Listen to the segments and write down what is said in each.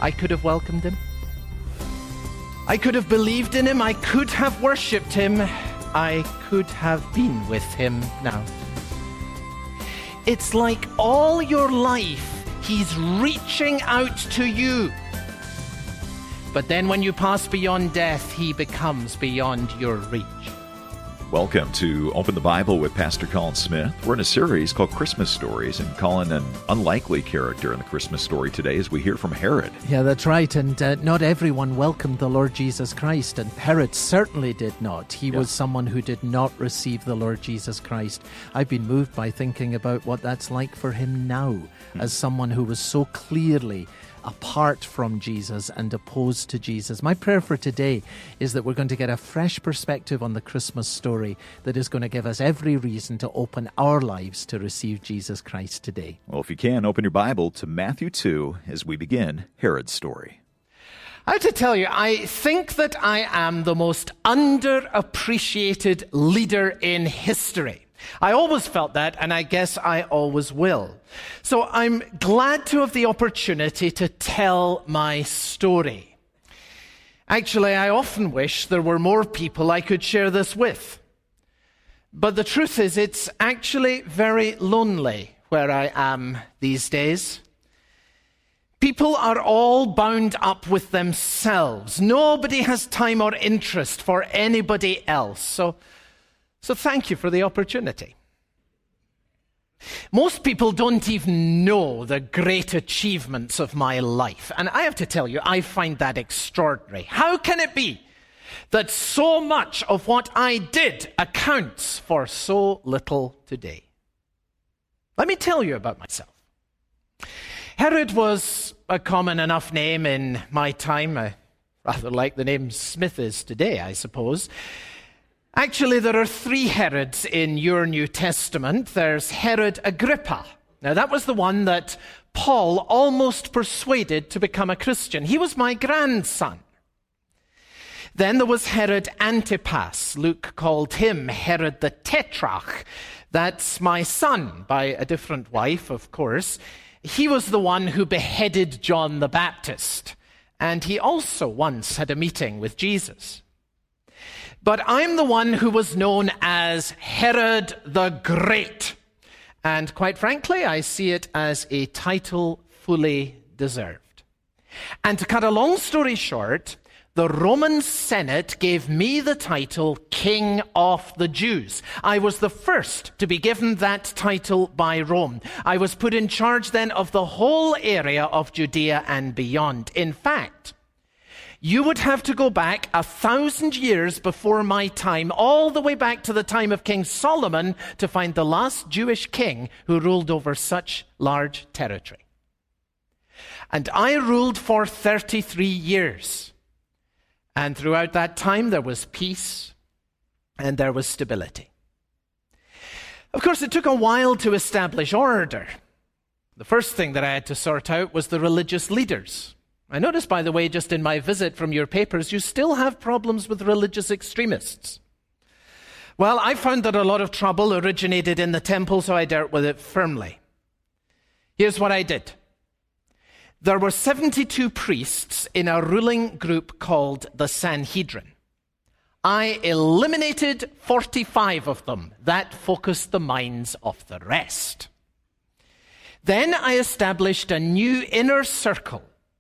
I could have welcomed him. I could have believed in him. I could have worshipped him. I could have been with him now. It's like all your life, he's reaching out to you. But then when you pass beyond death, he becomes beyond your reach. Welcome to Open the Bible with Pastor Colin Smith. We're in a series called Christmas Stories, and Colin, an unlikely character in the Christmas story today as we hear from Herod. Yeah, that's right. And not everyone welcomed the Lord Jesus Christ, and Herod certainly did not. He was someone who did not receive the Lord Jesus Christ. I've been moved by thinking about what that's like for him now, as someone who was so clearly apart from Jesus and opposed to Jesus. My prayer for today is that we're going to get a fresh perspective on the Christmas story that is going to give us every reason to open our lives to receive Jesus Christ today. Well, if you can, open your Bible to Matthew 2 as we begin Herod's story. I have to tell you, I think that I am the most underappreciated leader in history. I always felt that, and I guess I always will. So I'm glad to have the opportunity to tell my story. Actually, I often wish there were more people I could share this with. But the truth is, it's actually very lonely where I am these days. People are all bound up with themselves. Nobody has time or interest for anybody else. So thank you for the opportunity. Most people don't even know the great achievements of my life. And I have to tell you, I find that extraordinary. How can it be that so much of what I did accounts for so little today? Let me tell you about myself. Herod was a common enough name in my time, rather like the name Smith is today, I suppose. Actually, there are three Herods in your New Testament. There's Herod Agrippa. Now, that was the one that Paul almost persuaded to become a Christian. He was my grandson. Then there was Herod Antipas. Luke called him Herod the Tetrarch. That's my son, by a different wife, of course. He was the one who beheaded John the Baptist. And he also once had a meeting with Jesus. But I'm the one who was known as Herod the Great. And quite frankly, I see it as a title fully deserved. And to cut a long story short, the Roman Senate gave me the title King of the Jews. I was the first to be given that title by Rome. I was put in charge then of the whole area of Judea and beyond. In fact, you would have to go back 1,000 years before my time, all the way back to the time of King Solomon, to find the last Jewish king who ruled over such large territory. And I ruled for 33 years. And throughout that time, there was peace and there was stability. Of course, it took a while to establish order. The first thing that I had to sort out was the religious leaders. I noticed, by the way, just in my visit from your papers, you still have problems with religious extremists. Well, I found that a lot of trouble originated in the temple, so I dealt with it firmly. Here's what I did. There were 72 priests in a ruling group called the Sanhedrin. I eliminated 45 of them. That focused the minds of the rest. Then I established a new inner circle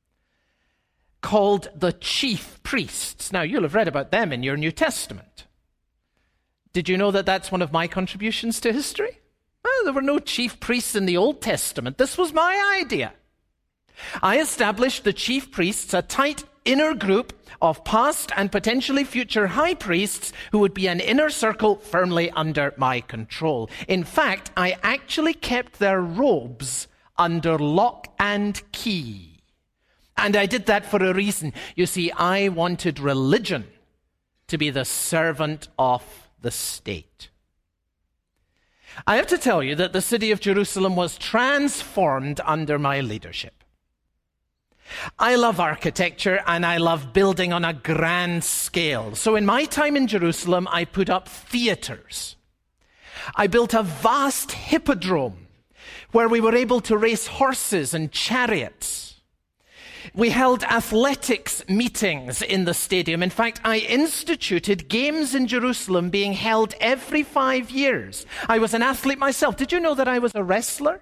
called the chief priests. Now, you'll have read about them in your New Testament. Did you know that that's one of my contributions to history? Well, there were no chief priests in the Old Testament. This was my idea. I established the chief priests, a tight inner group of past and potentially future high priests who would be an inner circle firmly under my control. In fact, I actually kept their robes under lock and key. And I did that for a reason. You see, I wanted religion to be the servant of the state. I have to tell you that the city of Jerusalem was transformed under my leadership. I love architecture and I love building on a grand scale. So in my time in Jerusalem, I put up theaters. I built a vast hippodrome where we were able to race horses and chariots. We held athletics meetings in the stadium. In fact, I instituted games in Jerusalem being held every 5 years. I was an athlete myself. Did you know that I was a wrestler?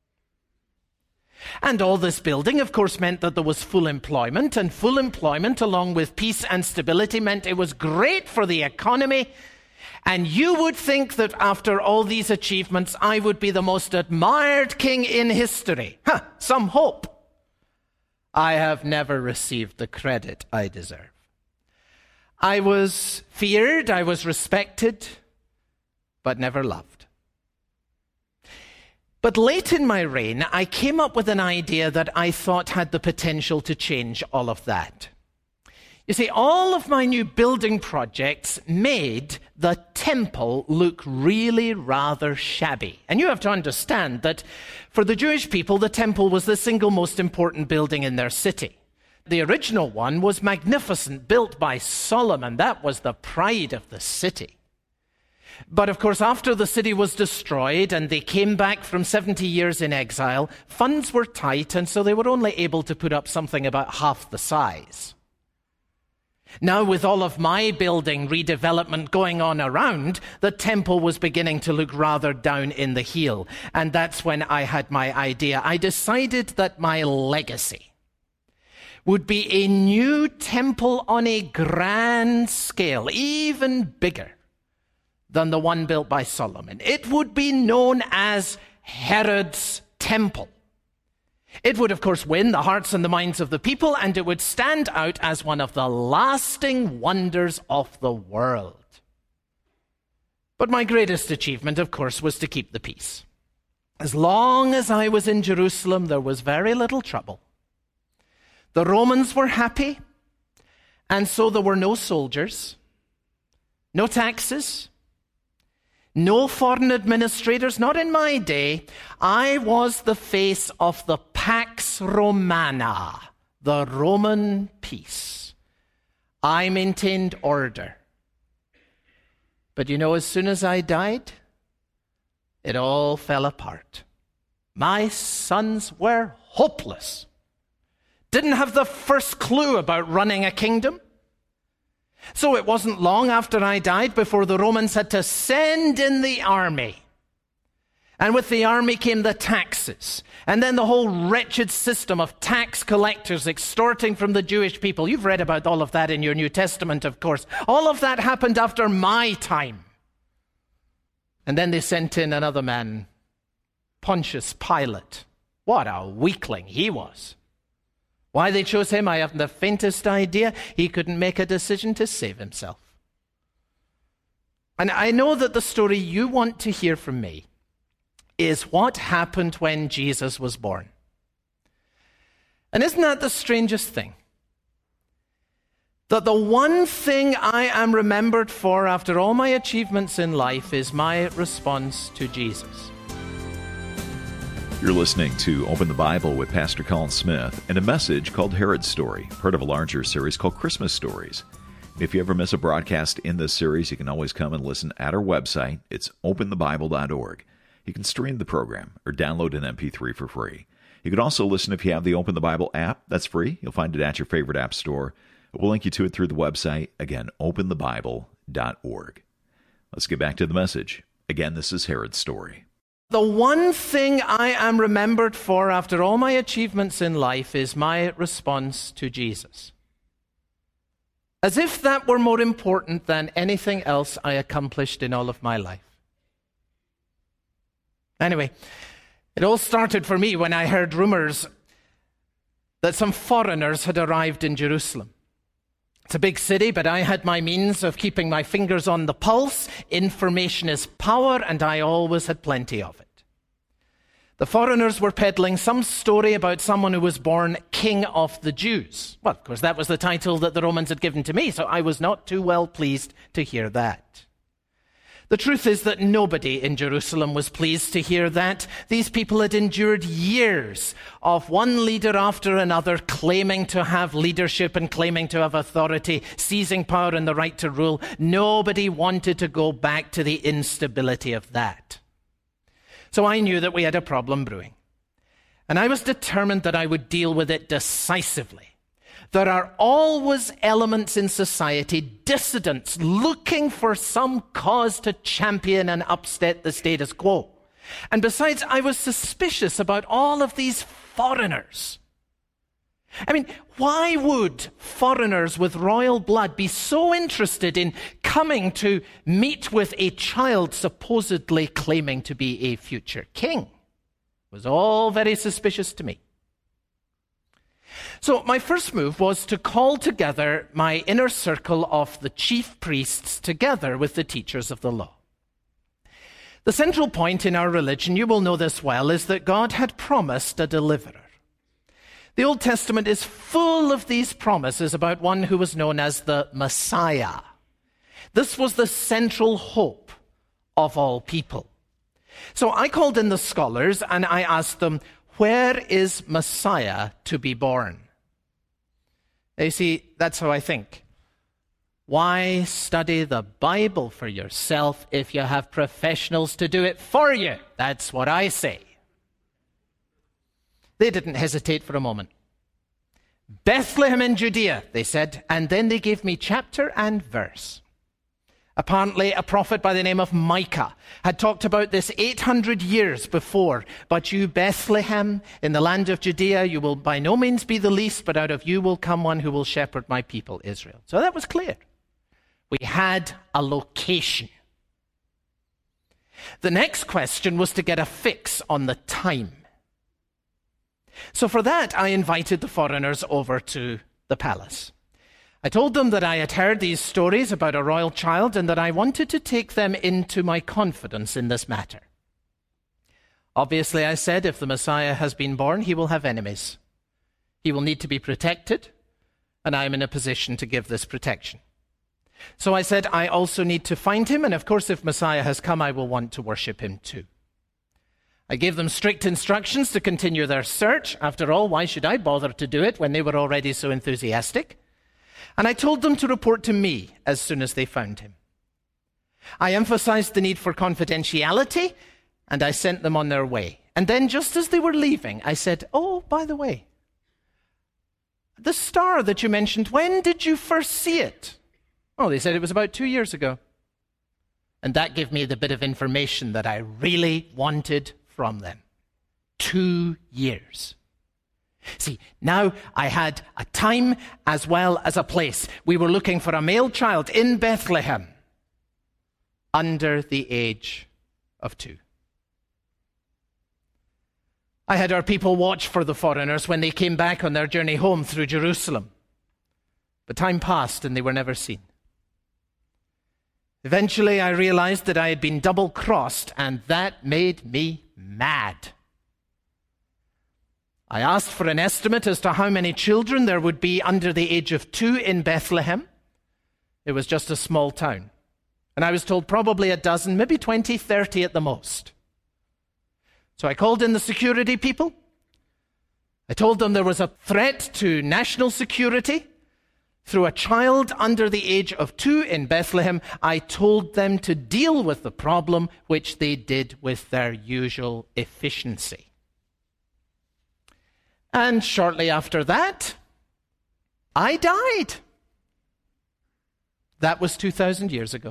And all this building, of course, meant that there was full employment, and full employment, along with peace and stability, meant it was great for the economy. And you would think that after all these achievements, I would be the most admired king in history. Some hope. I have never received the credit I deserve. I was feared, I was respected, but never loved. But late in my reign, I came up with an idea that I thought had the potential to change all of that. You see, all of my new building projects made the temple look really rather shabby. And you have to understand that for the Jewish people, the temple was the single most important building in their city. The original one was magnificent, built by Solomon. That was the pride of the city. But of course, after the city was destroyed and they came back from 70 years in exile, funds were tight, and so they were only able to put up something about half the size. Now, with all of my building redevelopment going on around, the temple was beginning to look rather down in the heel. And that's when I had my idea. I decided that my legacy would be a new temple on a grand scale, even bigger than the one built by Solomon. It would be known as Herod's Temple. It would, of course, win the hearts and the minds of the people, and it would stand out as one of the lasting wonders of the world. But my greatest achievement, of course, was to keep the peace. As long as I was in Jerusalem, there was very little trouble. The Romans were happy, and so there were no soldiers, no taxes, no foreign administrators, not in my day. I was the face of the Pax Romana, the Roman peace. I maintained order. But you know, as soon as I died, it all fell apart. My sons were hopeless. Didn't have the first clue about running a kingdom. So it wasn't long after I died before the Romans had to send in the army. And with the army came the taxes. And then the whole wretched system of tax collectors extorting from the Jewish people. You've read about all of that in your New Testament, of course. All of that happened after my time. And then they sent in another man, Pontius Pilate. What a weakling he was. Why they chose him, I haven't the faintest idea. He couldn't make a decision to save himself. And I know that the story you want to hear from me is what happened when Jesus was born. And isn't that the strangest thing? That the one thing I am remembered for after all my achievements in life is my response to Jesus. You're listening to Open the Bible with Pastor Colin Smith and a message called Herod's Story, part of a larger series called Christmas Stories. If you ever miss a broadcast in this series, you can always come and listen at our website. It's openthebible.org. You can stream the program or download an MP3 for free. You can also listen if you have the Open the Bible app. That's free. You'll find it at your favorite app store. We'll link you to it through the website. Again, openthebible.org. Let's get back to the message. Again, this is Herod's Story. The one thing I am remembered for after all my achievements in life is my response to Jesus. As if that were more important than anything else I accomplished in all of my life. Anyway, it all started for me when I heard rumors that some foreigners had arrived in Jerusalem. It's a big city, but I had my means of keeping my fingers on the pulse. Information is power, and I always had plenty of it. The foreigners were peddling some story about someone who was born King of the Jews. Well, of course, that was the title that the Romans had given to me, so I was not too well pleased to hear that. The truth is that nobody in Jerusalem was pleased to hear that. These people had endured years of one leader after another claiming to have leadership and claiming to have authority, seizing power and the right to rule. Nobody wanted to go back to the instability of that. So I knew that we had a problem brewing. And I was determined that I would deal with it decisively. There are always elements in society, dissidents, looking for some cause to champion and upset the status quo. And besides, I was suspicious about all of these foreigners. I mean, why would foreigners with royal blood be so interested in coming to meet with a child supposedly claiming to be a future king? It was all very suspicious to me. So my first move was to call together my inner circle of the chief priests together with the teachers of the law. The central point in our religion, you will know this well, is that God had promised a deliverer. The Old Testament is full of these promises about one who was known as the Messiah. This was the central hope of all people. So I called in the scholars and I asked them, where is Messiah to be born? You see, that's how I think. Why study the Bible for yourself if you have professionals to do it for you? That's what I say. They didn't hesitate for a moment. Bethlehem in Judea, they said, and then they gave me chapter and verse. Apparently, a prophet by the name of Micah had talked about this 800 years before. But you, Bethlehem, in the land of Judea, you will by no means be the least, but out of you will come one who will shepherd my people, Israel. So that was clear. We had a location. The next question was to get a fix on the time. So for that, I invited the foreigners over to the palace. I told them that I had heard these stories about a royal child and that I wanted to take them into my confidence in this matter. Obviously, I said, if the Messiah has been born, he will have enemies. He will need to be protected, and I am in a position to give this protection. So I said, I also need to find him, and of course, if Messiah has come, I will want to worship him too. I gave them strict instructions to continue their search. After all, why should I bother to do it when they were already so enthusiastic? And I told them to report to me as soon as they found him. I emphasized the need for confidentiality, and I sent them on their way. And then, just as they were leaving, I said, oh, by the way, the star that you mentioned, when did you first see it? Oh, they said it was about 2 years ago. And that gave me the bit of information that I really wanted from them. 2 years. See, now I had a time as well as a place. We were looking for a male child in Bethlehem under the age of 2. I had our people watch for the foreigners when they came back on their journey home through Jerusalem. But time passed and they were never seen. Eventually, I realized that I had been double-crossed, and that made me mad. I asked for an estimate as to how many children there would be under the age of 2 in Bethlehem. It was just a small town. And I was told probably a dozen, maybe 20, 30 at the most. So I called in the security people. I told them there was a threat to national security through a child under the age of 2 in Bethlehem. I told them to deal with the problem, which they did with their usual efficiency. And shortly after that, I died. That was 2,000 years ago.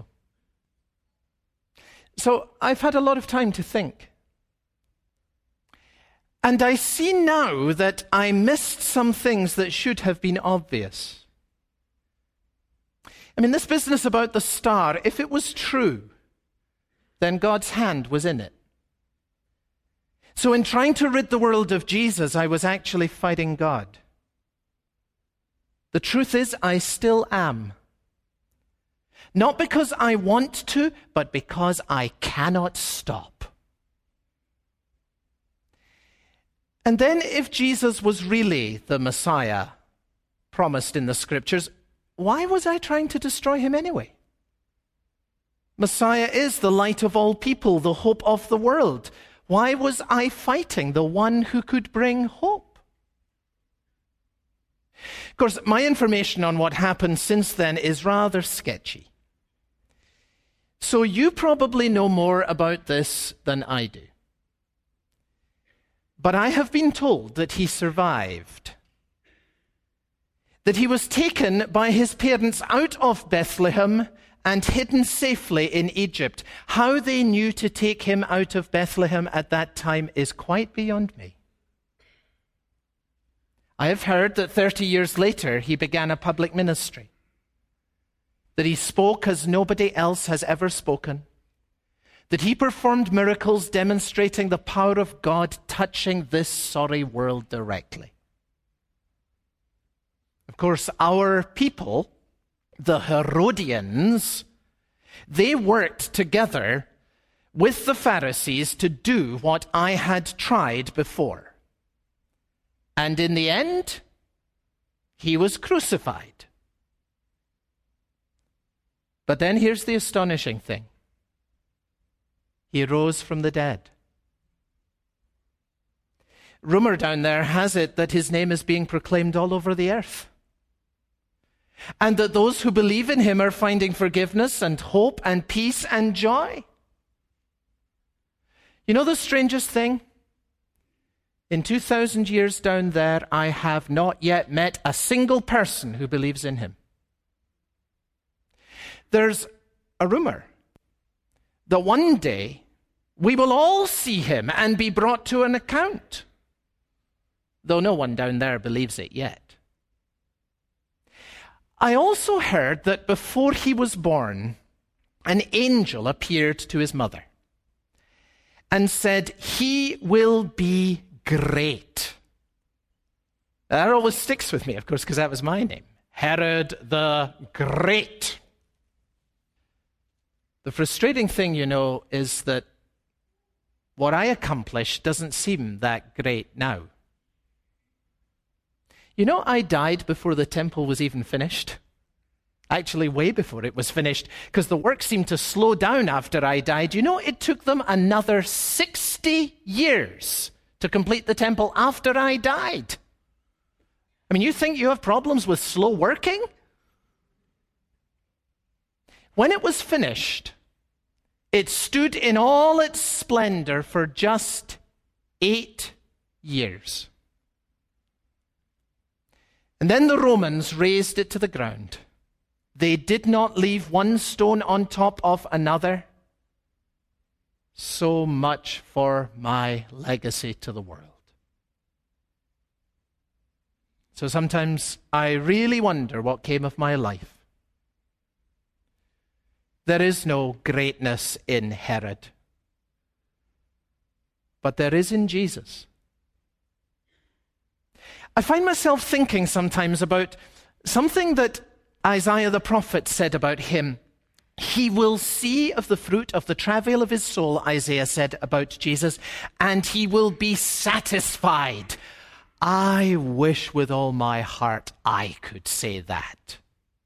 So I've had a lot of time to think. And I see now that I missed some things that should have been obvious. I mean, this business about the star, if it was true, then God's hand was in it. So in trying to rid the world of Jesus, I was actually fighting God. The truth is, I still am. Not because I want to, but because I cannot stop. And then if Jesus was really the Messiah promised in the Scriptures, why was I trying to destroy him anyway? Messiah is the light of all people, the hope of the world. Why was I fighting the one who could bring hope? Of course, my information on what happened since then is rather sketchy. So you probably know more about this than I do. But I have been told that he survived, that he was taken by his parents out of Bethlehem and hidden safely in Egypt. How they knew to take him out of Bethlehem at that time is quite beyond me. I have heard that 30 years later he began a public ministry, that he spoke as nobody else has ever spoken, that he performed miracles demonstrating the power of God touching this sorry world directly. Of course, our people, the Herodians, they worked together with the Pharisees to do what I had tried before. And in the end, he was crucified. But then here's the astonishing thing. He rose from the dead. Rumor down there has it that his name is being proclaimed all over the earth, and that those who believe in him are finding forgiveness and hope and peace and joy. You know the strangest thing? In 2,000 years down there, I have not yet met a single person who believes in him. There's a rumor that one day we will all see him and be brought to an account, though no one down there believes it yet. I also heard that before he was born, an angel appeared to his mother and said, "He will be great." That always sticks with me, of course, because that was my name, Herod the Great. The frustrating thing, you know, is that what I accomplished doesn't seem that great now. You know, I died before the temple was even finished. Actually, way before it was finished, because the work seemed to slow down after I died. You know, it took them another 60 years to complete the temple after I died. I mean, you think you have problems with slow working? When it was finished, it stood in all its splendor for just 8 years. And then the Romans razed it to the ground. They did not leave one stone on top of another. So much for my legacy to the world. So sometimes I really wonder what came of my life. There is no greatness in Herod, but there is in Jesus. I find myself thinking sometimes about something that Isaiah the prophet said about him. He will see of the fruit of the travail of his soul, Isaiah said about Jesus, and he will be satisfied. I wish with all my heart I could say that.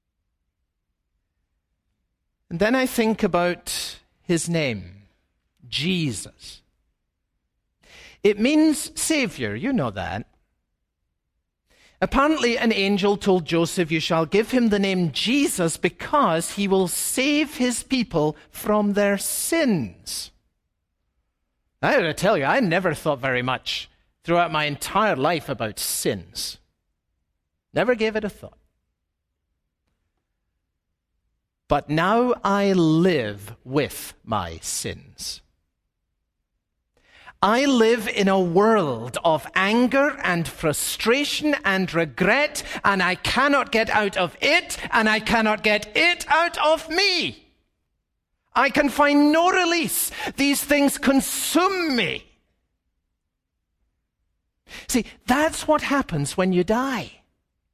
And then I think about his name, Jesus. It means Savior, you know that. Apparently, an angel told Joseph, "You shall give him the name Jesus because he will save his people from their sins." I gotta tell you, I never thought very much throughout my entire life about sins. Never gave it a thought. But now I live with my sins. I live in a world of anger and frustration and regret, and I cannot get out of it, and I cannot get it out of me. I can find no release. These things consume me. See, that's what happens when you die.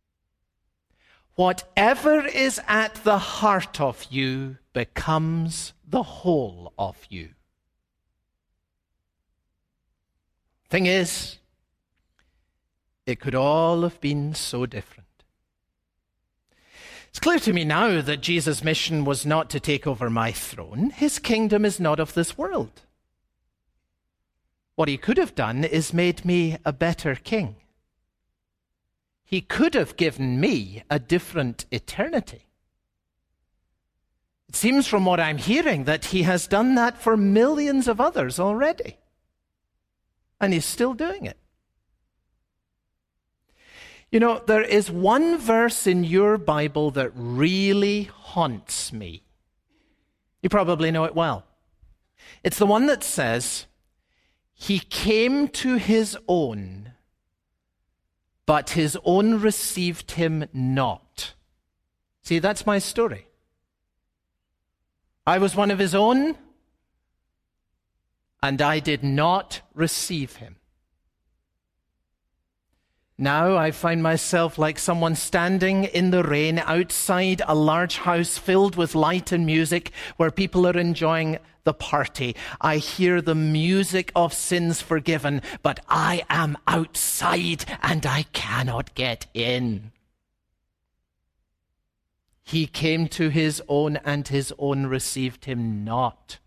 Whatever is at the heart of you becomes the whole of you. Thing is, it could all have been so different. It's clear to me now that Jesus' mission was not to take over my throne. His kingdom is not of this world. What he could have done is made me a better king. He could have given me a different eternity. It seems from what I'm hearing that he has done that for millions of others already. And he's still doing it. You know, there is one verse in your Bible that really haunts me. You probably know it well. It's the one that says, "He came to his own, but his own received him not." See, that's my story. I was one of his own, and I did not receive him. Now I find myself like someone standing in the rain outside a large house filled with light and music where people are enjoying the party. I hear the music of sins forgiven, but I am outside and I cannot get in. He came to his own and his own received him not.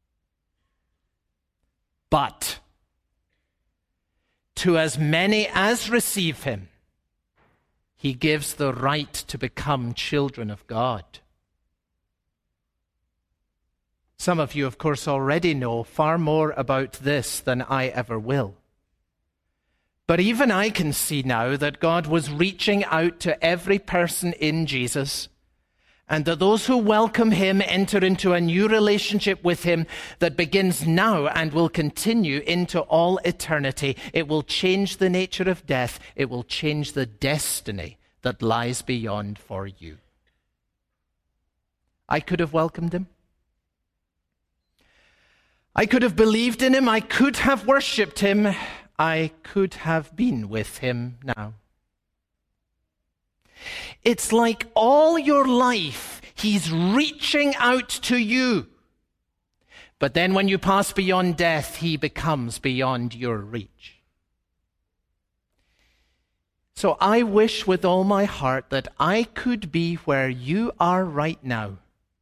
But to as many as receive him, he gives the right to become children of God. Some of you, of course, already know far more about this than I ever will. But even I can see now that God was reaching out to every person in Jesus, and that those who welcome him enter into a new relationship with him that begins now and will continue into all eternity. It will change the nature of death. It will change the destiny that lies beyond for you. I could have welcomed him. I could have believed in him. I could have worshipped him. I could have been with him now. It's like all your life, he's reaching out to you. But then when you pass beyond death, he becomes beyond your reach. So I wish with all my heart that I could be where you are right now.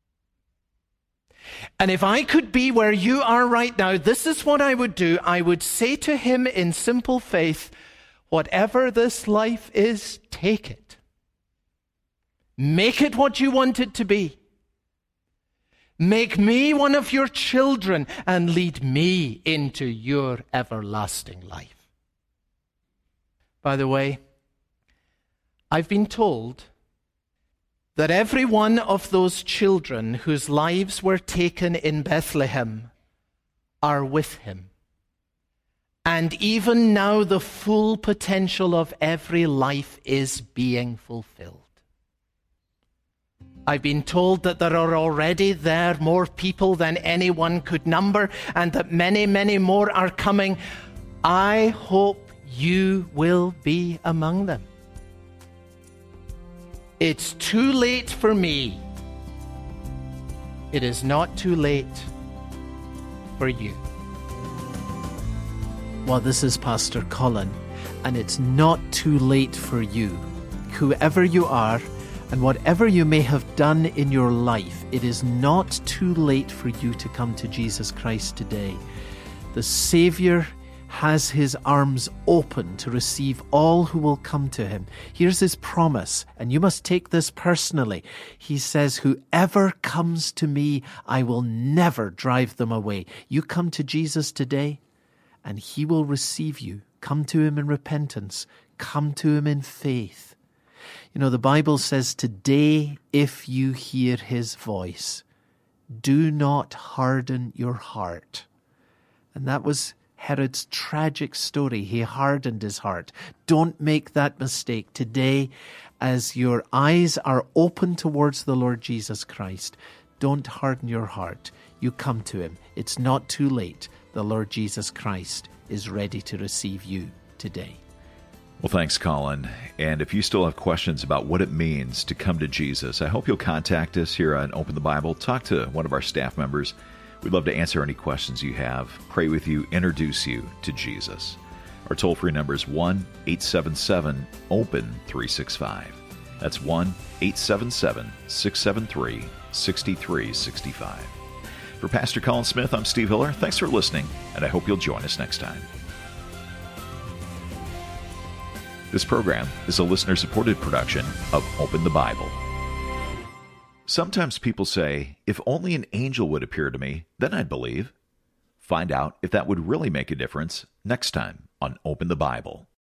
And if I could be where you are right now, this is what I would do. I would say to him in simple faith, whatever this life is, take it. Make it what you want it to be. Make me one of your children and lead me into your everlasting life. By the way, I've been told that every one of those children whose lives were taken in Bethlehem are with him. And even now the full potential of every life is being fulfilled. I've been told that there are already there more people than anyone could number, and that many, many more are coming. I hope you will be among them. It's too late for me. It is not too late for you. Well, this is Pastor Colin, and it's not too late for you. Whoever you are, and whatever you may have done in your life, it is not too late for you to come to Jesus Christ today. The Savior has his arms open to receive all who will come to him. Here's his promise, and you must take this personally. He says, whoever comes to me, I will never drive them away. You come to Jesus today, and he will receive you. Come to him in repentance. Come to him in faith. You know, the Bible says, today, if you hear his voice, do not harden your heart. And that was Herod's tragic story. He hardened his heart. Don't make that mistake. Today, as your eyes are open towards the Lord Jesus Christ, don't harden your heart. You come to him. It's not too late. The Lord Jesus Christ is ready to receive you today. Well, thanks, Colin. And if you still have questions about what it means to come to Jesus, I hope you'll contact us here on Open the Bible. Talk to one of our staff members. We'd love to answer any questions you have, pray with you, introduce you to Jesus. Our toll-free number is 1-877-OPEN-365. That's 1-877-673-6365. For Pastor Colin Smith, I'm Steve Hiller. Thanks for listening, and I hope you'll join us next time. This program is a listener-supported production of Open the Bible. Sometimes people say, if only an angel would appear to me, then I'd believe. Find out if that would really make a difference next time on Open the Bible.